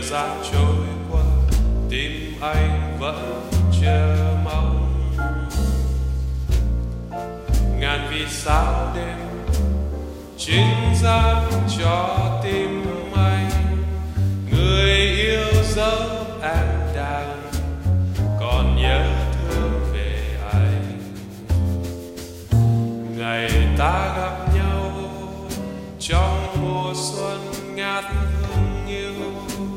gian trôi qua, tim anh vẫn chờ mong. Ngàn vì sao đêm chính gian cho tim anh. Người yêu dấu em đang còn nhớ thương về anh. Ngày ta gặp nhau trong mùa xuân ngát hương yêu,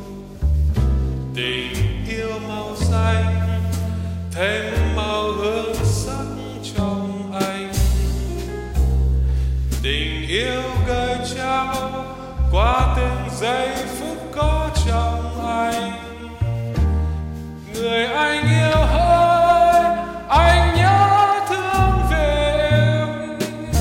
tình yêu màu xanh thêm màu hương sắc trong anh. Tình yêu gợi trao qua từng giây phút có trong anh. Người anh yêu ơi, anh nhớ thương về em.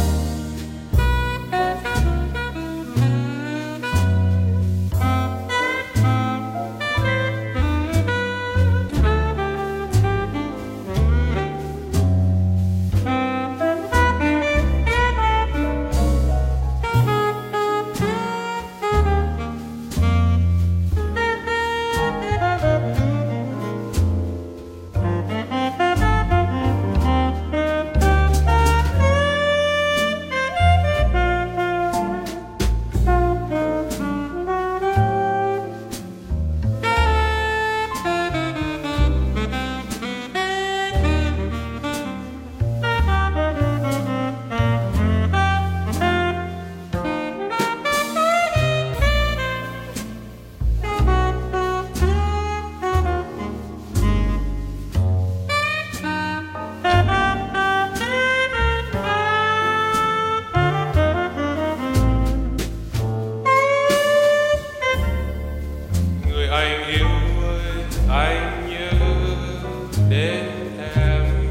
Anh nhớ đến em.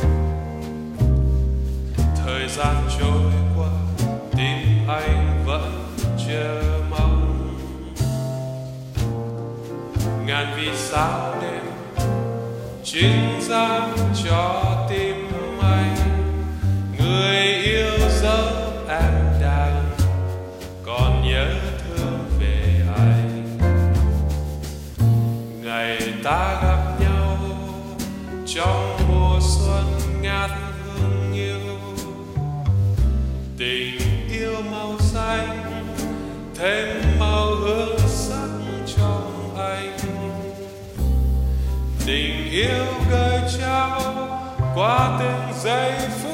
Thời gian trôi qua, tim anh vẫn chờ mong. Ngàn vì sao đêm chính gian cho tim anh. Người yêu dấu em đang còn nhớ thương về anh. Ngày ta gặp nhau trong mùa xuân ngát hương yêu, tình yêu màu xanh thêm màu hương sắc trong anh. Tình yêu gợi trao qua từng giây phút